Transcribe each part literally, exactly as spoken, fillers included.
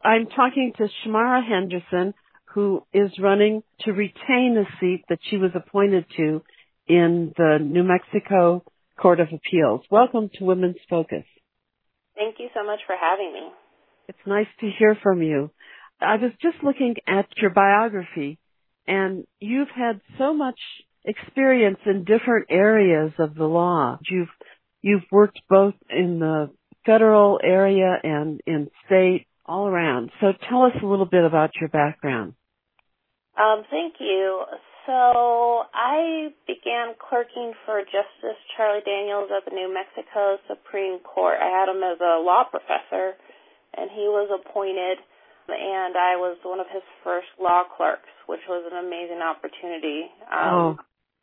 I'm talking to Shamara Henderson, who is running to retain the seat that she was appointed to in the New Mexico Court of Appeals. Welcome to Women's Focus. Thank you so much for having me. It's nice to hear from you. I was just looking at your biography, and you've had so much experience in different areas of the law. You've you've worked both in the federal area and in state, all around. So tell us a little bit about your background. Um, thank you. So I began clerking for Justice Charlie Daniels at the New Mexico Supreme Court. I had him as a law professor, and he was appointed, and I was one of his first law clerks, which was an amazing opportunity. Um, oh,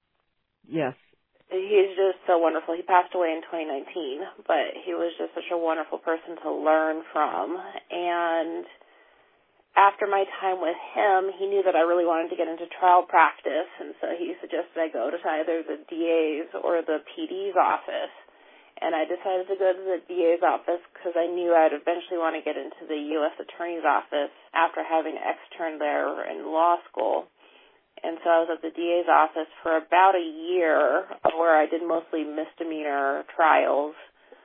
yes. He's just so wonderful. He passed away in twenty nineteen, but he was just such a wonderful person to learn from. And after my time with him, he knew that I really wanted to get into trial practice, and so he suggested I go to either the D A's or the P D's office. And I decided to go to the D A's office because I knew I'd eventually want to get into the U S Attorney's office after having externed there in law school. And so I was at the D A's office for about a year where I did mostly misdemeanor trials,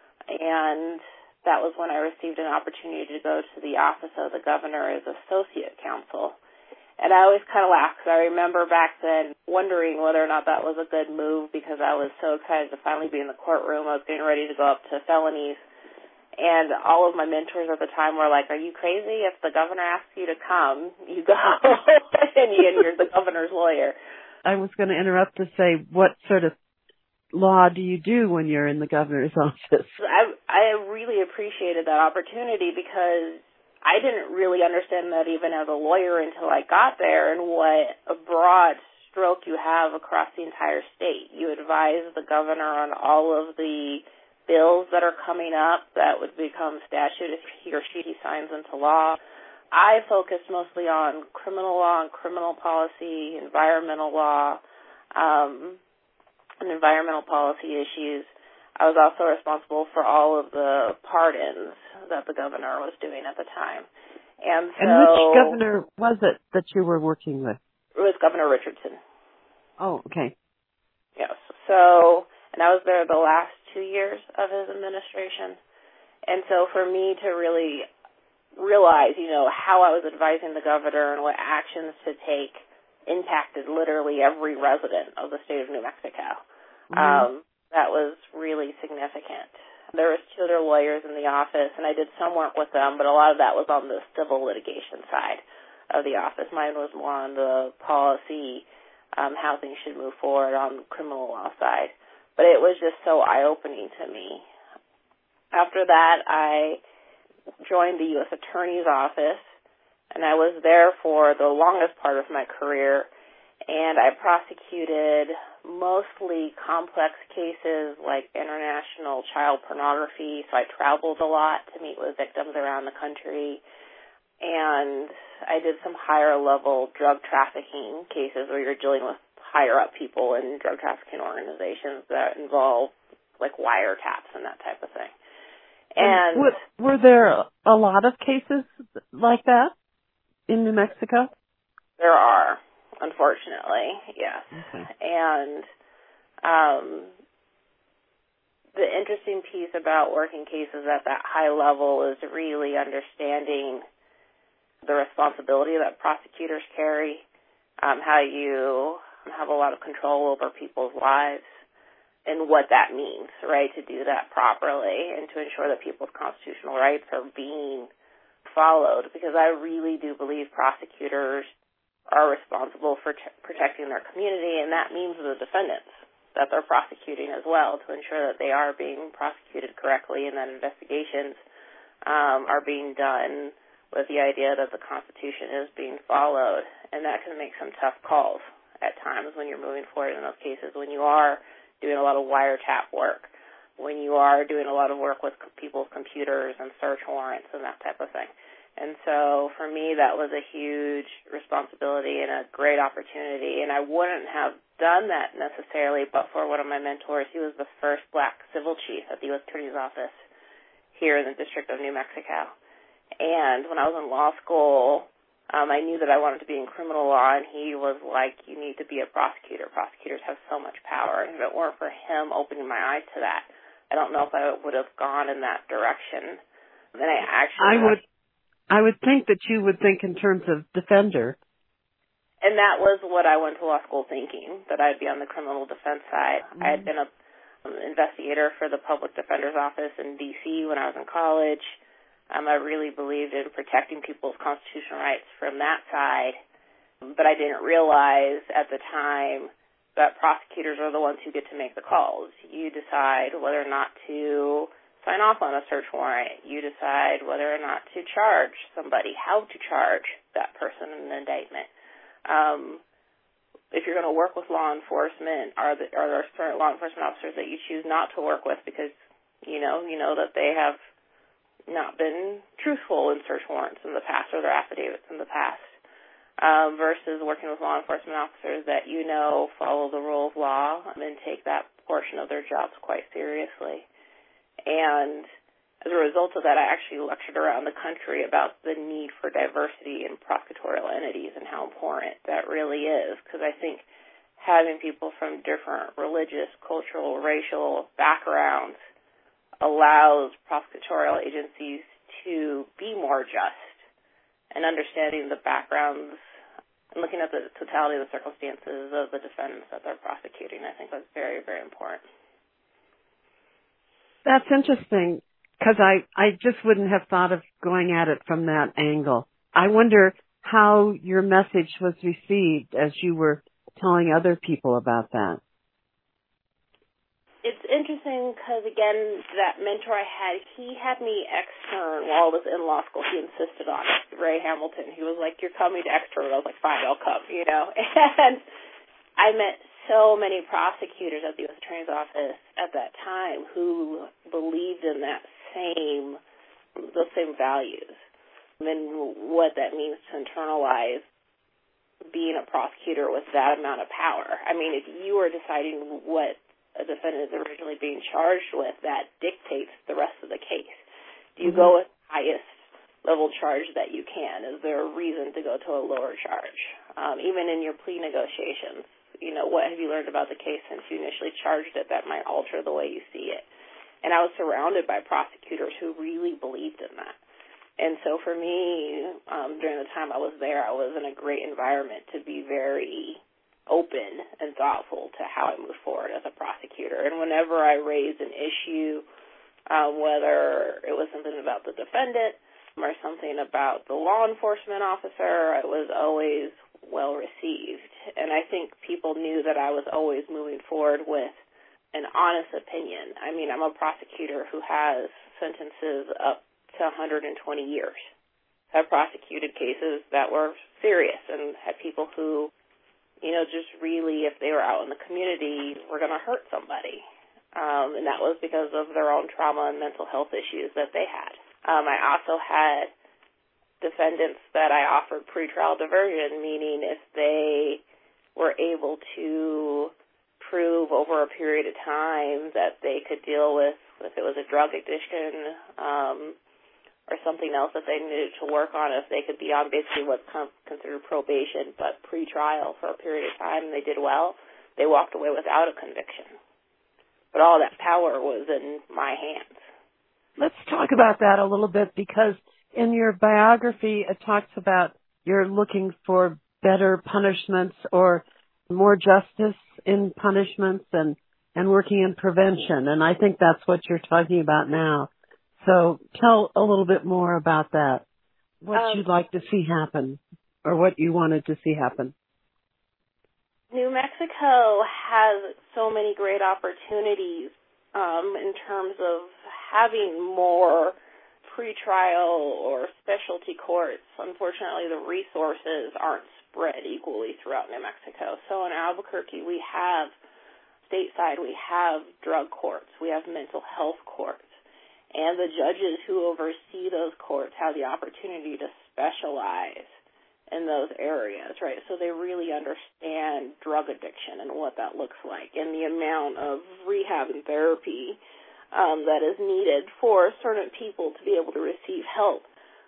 and that was when I received an opportunity to go to the office of the governor as associate counsel. And I always kind of laugh because I remember back then wondering whether or not that was a good move because I was so excited to finally be in the courtroom. I was getting ready to go up to felonies. And all of my mentors at the time were like, are you crazy? If the governor asks you to come, you go. and you're the governor's lawyer. I was going to interrupt to say, what sort of law do you do when you're in the governor's office? I, I really appreciated that opportunity because I didn't really understand that even as a lawyer until I got there and what a broad stroke you have across the entire state. You advise the governor on all of the bills that are coming up that would become statute if he or she signs into law. I focused mostly on criminal law and criminal policy, environmental law, um, and environmental policy issues. I was also responsible for all of the pardons that the governor was doing at the time. And so, and which governor was it that you were working with? It was Governor Richardson. Oh, okay. Yes. So, and I was there the last two years of his administration. And so for me to really realize, you know, how I was advising the governor and what actions to take impacted literally every resident of the state of New Mexico. Mm-hmm. Um, that was really significant. There was two other lawyers in the office, and I did some work with them, but a lot of that was on the civil litigation side of the office. Mine was more on the policy, um, how things should move forward on the criminal law side. But it was just so eye-opening to me. After that, I joined the U S Attorney's office, and I was there for the longest part of my career, and I prosecuted mostly complex cases like international child pornography, so I traveled a lot to meet with victims around the country, and I did some higher-level drug trafficking cases where you're dealing with higher-up people in drug trafficking organizations that involve, like, wiretaps and that type of thing. And, and were, were there a lot of cases like that in New Mexico? There are, unfortunately, yes. Okay. And um, the interesting piece about working cases at that high level is really understanding the responsibility that prosecutors carry, um, how you have a lot of control over people's lives and what that means, right, to do that properly and to ensure that people's constitutional rights are being followed, because I really do believe prosecutors are responsible for t- protecting their community, and that means the defendants that they're prosecuting as well to ensure that they are being prosecuted correctly and that investigations um, are being done with the idea that the Constitution is being followed, and that can make some tough calls at times when you're moving forward in those cases, when you are doing a lot of wiretap work, when you are doing a lot of work with people's computers and search warrants and that type of thing. And so for me, that was a huge responsibility and a great opportunity, and I wouldn't have done that necessarily but for one of my mentors. He was the first black civil chief at the U S Attorney's Office here in the District of New Mexico. And when I was in law school, um, I knew that I wanted to be in criminal law, and he was like, you need to be a prosecutor. Prosecutors have so much power. And if it weren't for him opening my eyes to that, I don't know if I would have gone in that direction. Then I actually... I would, I would think that you would think in terms of defender. And that was what I went to law school thinking, that I'd be on the criminal defense side. Mm-hmm. I had been a um, investigator for the public defender's office in D C when I was in college. Um, I really believed in protecting people's constitutional rights from that side, but I didn't realize at the time that prosecutors are the ones who get to make the calls. You decide whether or not to sign off on a search warrant. You decide whether or not to charge somebody, how to charge that person in an indictment. Um, if you're going to work with law enforcement, are, the, are there certain law enforcement officers that you choose not to work with because, you know, you know that they have not been truthful in search warrants in the past or their affidavits in the past, um, versus working with law enforcement officers that you know follow the rule of law and take that portion of their jobs quite seriously. And as a result of that, I actually lectured around the country about the need for diversity in prosecutorial entities and how important that really is, because I think having people from different religious, cultural, racial backgrounds allows prosecutorial agencies to be more just and understanding the backgrounds and looking at the totality of the circumstances of the defendants that they're prosecuting. I think that's very, very important. That's interesting, because I, I just wouldn't have thought of going at it from that angle. I wonder how your message was received as you were telling other people about that. It's interesting because, again, that mentor I had, he had me extern while I was in law school. He insisted on it, Ray Hamilton. He was like, you're coming to extern. I was like, fine, I'll come, you know. And I met so many prosecutors at the U S Attorney's Office at that time who believed in that same, those same values and what that means to internalize being a prosecutor with that amount of power. I mean, if you are deciding what a defendant is originally being charged with, that dictates the rest of the case. Do you mm-hmm. go with the highest level charge that you can? Is there a reason to go to a lower charge? Um, even in your plea negotiations, you know, what have you learned about the case since you initially charged it that might alter the way you see it? And I was surrounded by prosecutors who really believed in that. And so for me, um, during the time I was there, I was in a great environment to be very open and thoughtful to how I move forward as a prosecutor. And whenever I raised an issue, um, whether it was something about the defendant or something about the law enforcement officer, it was always well received. And I think people knew that I was always moving forward with an honest opinion. I mean, I'm a prosecutor who has sentences up to one hundred twenty years. I've prosecuted cases that were serious and had people who, you know, just really, if they were out in the community, were going to hurt somebody. Um, and that was because of their own trauma and mental health issues that they had. Um, I also had defendants that I offered pretrial diversion, meaning if they were able to prove over a period of time that they could deal with, if it was a drug addiction um, or something else that they needed to work on, if they could be on basically what's considered probation, but pretrial for a period of time, and they did well, they walked away without a conviction. But all that power was in my hands. Let's talk about that a little bit, because in your biography, it talks about you're looking for better punishments or more justice in punishments and, and working in prevention. And I think that's what you're talking about now. So tell a little bit more about that, what um, you'd like to see happen or what you wanted to see happen. New Mexico has so many great opportunities um, in terms of having more pretrial or specialty courts. Unfortunately, the resources aren't spread equally throughout New Mexico. So in Albuquerque, we have, stateside, we have drug courts. We have mental health courts. And the judges who oversee those courts have the opportunity to specialize in those areas, right? So they really understand drug addiction and what that looks like and the amount of rehab and therapy um, that is needed for certain people to be able to receive help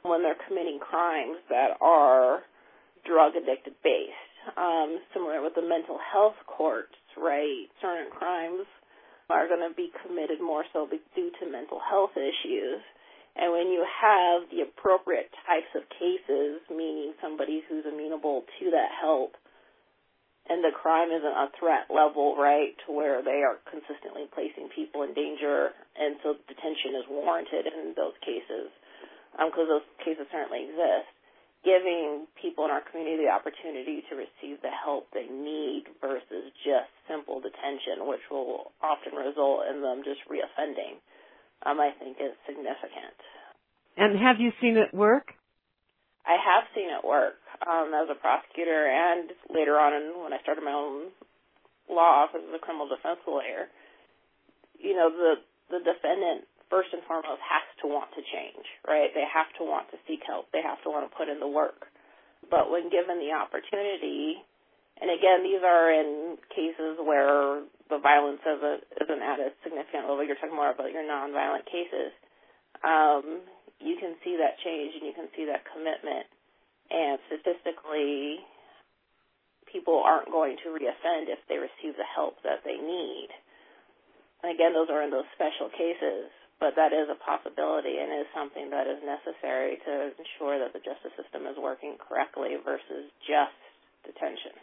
when they're committing crimes that are drug-addicted based. Um, similar with the mental health courts, right? Certain crimes are going to be committed more so due to mental health issues. And when you have the appropriate types of cases, meaning somebody who's amenable to that help, and the crime isn't a threat level, right, to where they are consistently placing people in danger, and so detention is warranted in those cases, because um, those cases certainly exist, giving people in our community the opportunity to receive the help they need versus just simple detention, which will often result in them just reoffending, um, I think is significant. And have you seen it work? I have seen it work um, as a prosecutor, and later on in, when I started my own law office as a criminal defense lawyer. You know, the the defendant, first and foremost, has to want to change, right? They have to want to seek help. They have to want to put in the work. But when given the opportunity, and again, these are in cases where the violence isn't, isn't at a significant level. You're talking more about your nonviolent cases. Um, you can see that change and you can see that commitment. And statistically, people aren't going to reoffend if they receive the help that they need. And again, those are in those special cases, but that is a possibility and is something that is necessary to ensure that the justice system is working correctly versus just detention.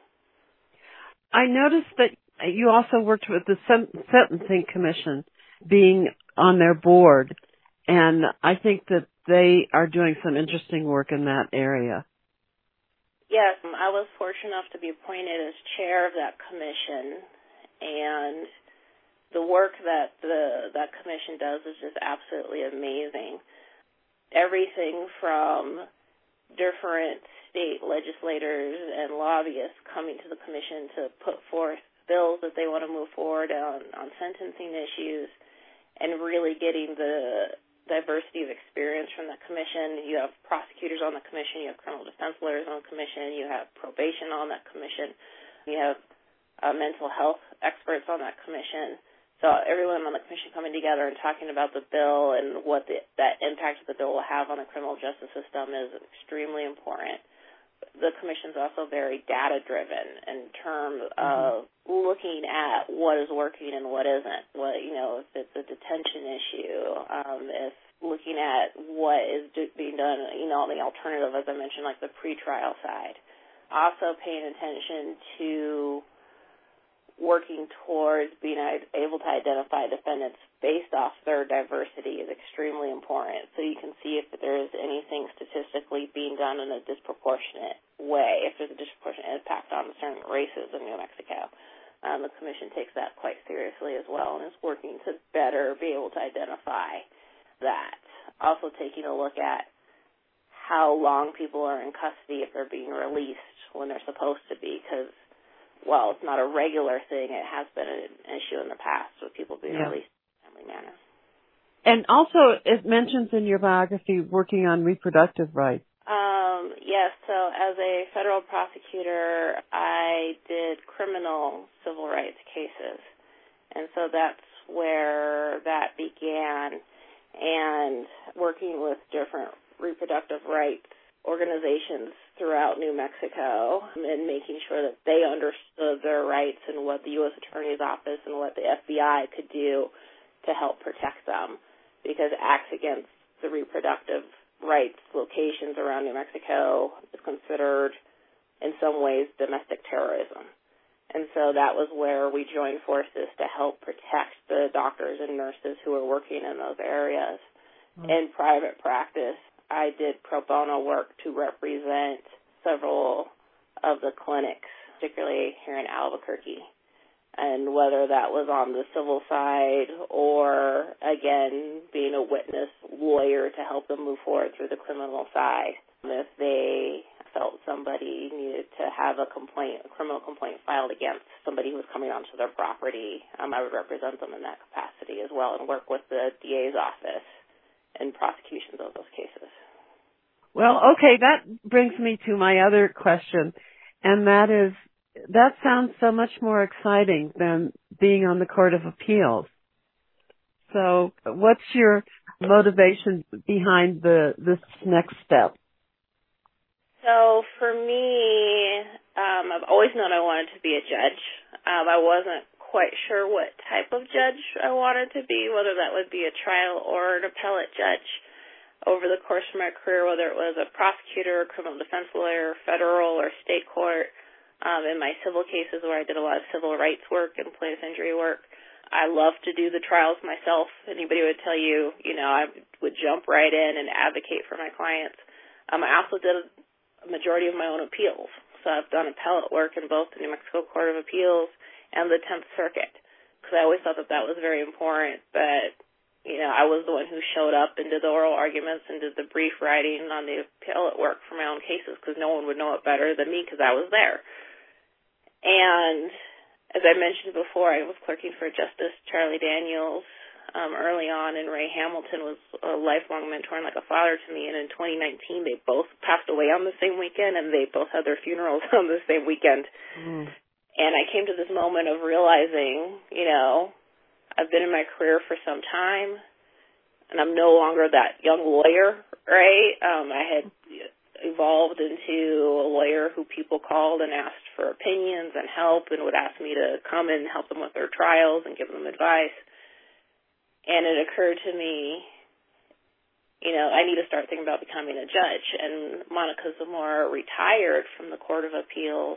I noticed that you also worked with the Sentencing Commission, being on their board, and I think that they are doing some interesting work in that area. Yes, I was fortunate enough to be appointed as chair of that commission, and the work that the that commission does is just absolutely amazing. Everything from different state legislators and lobbyists coming to the commission to put forth bills that they want to move forward on, on sentencing issues, and really getting the diversity of experience from the commission. You have prosecutors on the commission, you have criminal defense lawyers on the commission, you have probation on that commission, you have uh, mental health experts on that commission. So everyone on the commission coming together and talking about the bill and what the, that impact the bill will have on the criminal justice system is extremely important. The commission is also very data-driven in terms of mm-hmm. looking at what is working and what isn't. What you know, if it's a detention issue, um, if looking at what is do- being done, you know, on the alternative, as I mentioned, like the pretrial side. Also paying attention to working towards being able to identify defendants based off their diversity is extremely important. So you can see if there is anything statistically being done in a disproportionate way, if there's a disproportionate impact on certain races in New Mexico. Um, the commission takes that quite seriously as well and is working to better be able to identify that. Also taking a look at how long people are in custody if they're being released when they're supposed to be, because while it's not a regular thing, it has been an issue in the past with people being yeah. released in a timely manner. And also, it mentions in your biography working on reproductive rights. Um, yes, so as a federal prosecutor, I did criminal civil rights cases. And so that's where that began, and working with different reproductive rights organizations throughout New Mexico and making sure that they understood their rights and what the U S Attorney's Office and what the F B I could do to help protect them, because acts against the reproductive rights locations around New Mexico is considered in some ways domestic terrorism. And so that was where we joined forces to help protect the doctors and nurses who were working in those areas. Mm-hmm. In private practice, I did pro bono work to represent several of the clinics, particularly here in Albuquerque. And whether that was on the civil side or, again, being a witness lawyer to help them move forward through the criminal side. If they felt somebody needed to have a complaint, a criminal complaint filed against somebody who was coming onto their property, um, I would represent them in that capacity as well and work with the D A's office in prosecutions of those cases. Well, okay, that brings me to my other question, and that is, that sounds so much more exciting than being on the Court of Appeals. So what's your motivation behind the this next step? So for me, um, I've always known I wanted to be a judge. Um, I wasn't quite sure what type of judge I wanted to be, whether that would be a trial or an appellate judge. Over the course of my career, whether it was a prosecutor, criminal defense lawyer, federal or state court, um, in my civil cases where I did a lot of civil rights work and plaintiff injury work, I love to do the trials myself. Anybody would tell you, you know, I would jump right in and advocate for my clients. Um, I also did a majority of my own appeals. So I've done appellate work in both the New Mexico Court of Appeals and the tenth Circuit, because I always thought that that was very important. But, you know, I was the one who showed up and did the oral arguments and did the brief writing on the appellate work for my own cases, because no one would know it better than me because I was there. And as I mentioned before, I was clerking for Justice Charlie Daniels Um, early on, and Ray Hamilton was a lifelong mentor and like a father to me. And in twenty nineteen, they both passed away on the same weekend, and they both had their funerals on the same weekend. Mm. And I came to this moment of realizing, you know, I've been in my career for some time, and I'm no longer that young lawyer, right? Um, I had evolved into a lawyer who people called and asked for opinions and help and would ask me to come and help them with their trials and give them advice. And it occurred to me, you know, I need to start thinking about becoming a judge. And Monica Zamora retired from the Court of Appeals.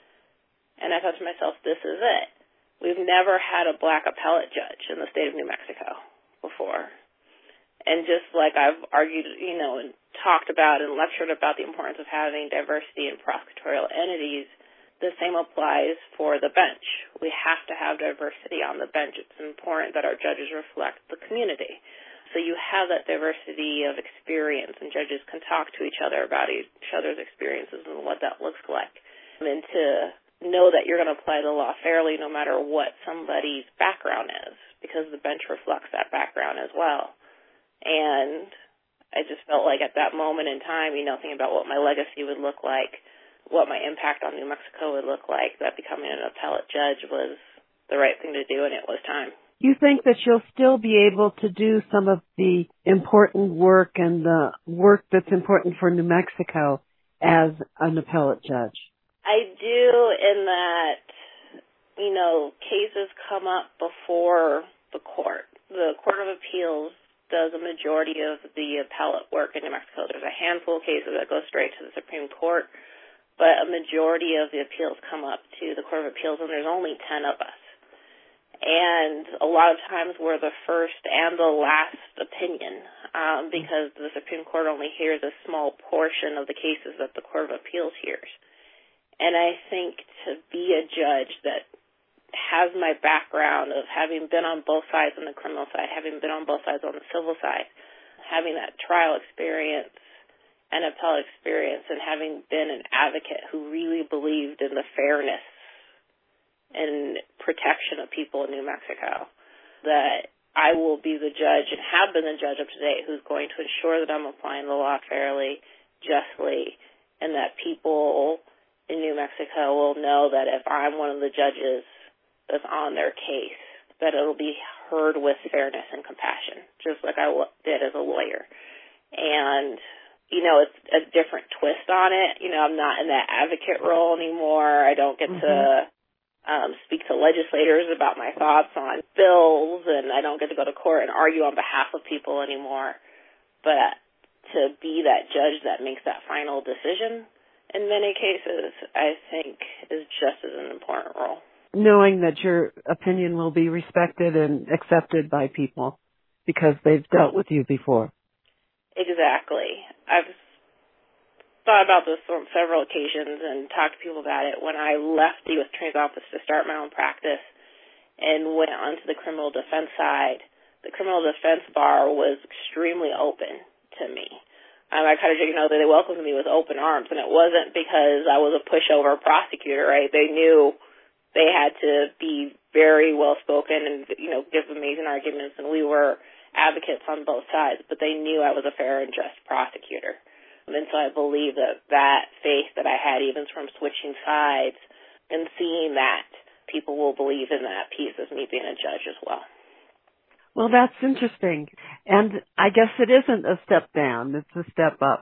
And I thought to myself, this is it. We've never had a black appellate judge in the state of New Mexico before. And just like I've argued, you know, and talked about and lectured about the importance of having diversity in prosecutorial entities, the same applies for the bench. We have to have diversity on the bench. It's important that our judges reflect the community. So you have that diversity of experience, and judges can talk to each other about each other's experiences and what that looks like. And to know that you're going to apply the law fairly no matter what somebody's background is, because the bench reflects that background as well. And I just felt like at that moment in time, you know, thinking about what my legacy would look like, what my impact on New Mexico would look like, that becoming an appellate judge was the right thing to do, and it was time. You think that you'll still be able to do some of the important work and the work that's important for New Mexico as an appellate judge? I do, in that, you know, cases come up before the court. The Court of Appeals does a majority of the appellate work in New Mexico. There's a handful of cases that go straight to the Supreme Court, but a majority of the appeals come up to the Court of Appeals, and there's only ten of us. And a lot of times we're the first and the last opinion, um, because the Supreme Court only hears a small portion of the cases that the Court of Appeals hears. And I think to be a judge that has my background of having been on both sides on the criminal side, having been on both sides on the civil side, having that trial experience and appellate experience, and having been an advocate who really believed in the fairness and protection of people in New Mexico, that I will be the judge and have been the judge up to date who's going to ensure that I'm applying the law fairly, justly, and that people in New Mexico will know that if I'm one of the judges that's on their case, that it'll be heard with fairness and compassion, just like I did as a lawyer. And you know, it's a different twist on it. You know, I'm not in that advocate role anymore. I don't get mm-hmm. to um, speak to legislators about my thoughts on bills, and I don't get to go to court and argue on behalf of people anymore. But to be that judge that makes that final decision in many cases, I think is just as an important role. Knowing that your opinion will be respected and accepted by people because they've dealt with you before. Exactly. I've thought about this on several occasions and talked to people about it. When I left the U S Attorney's Office to start my own practice and went onto the criminal defense side, the criminal defense bar was extremely open to me. Um, I kind of, you know, they welcomed me with open arms, and it wasn't because I was a pushover prosecutor, right? They knew they had to be very well-spoken and, you know, give amazing arguments, and we were advocates on both sides, but they knew I was a fair and just prosecutor. And so I believe that that faith that I had, even from switching sides and seeing that, people will believe in that piece of me being a judge as well. Well, that's interesting. And I guess it isn't a step down, it's a step up.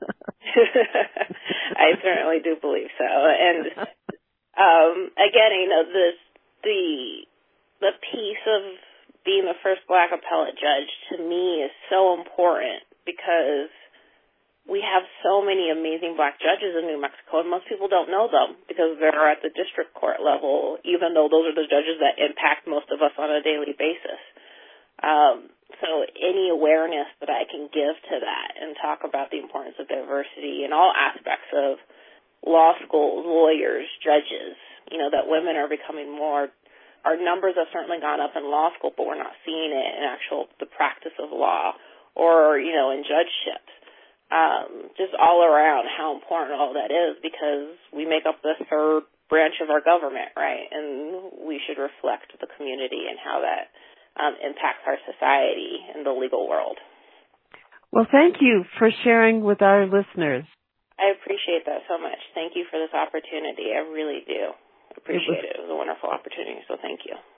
I certainly do believe so. And um, again, you know, this, the the piece of being the first Black appellate judge to me is so important because we have so many amazing Black judges in New Mexico, and most people don't know them because they're at the district court level, even though those are the judges that impact most of us on a daily basis. Um, so any awareness that I can give to that and talk about the importance of diversity in all aspects of law schools, lawyers, judges, you know, that women are becoming more, our numbers have certainly gone up in law school, but we're not seeing it in actual, the practice of law or, you know, in judgeships. Um, just all around how important all that is because we make up the third branch of our government, right? And we should reflect the community and how that Um, impacts our society and the legal world. Well, thank you for sharing with our listeners. I appreciate that so much. Thank you for this opportunity. I really do appreciate it. Was, it. It was a wonderful opportunity, so thank you.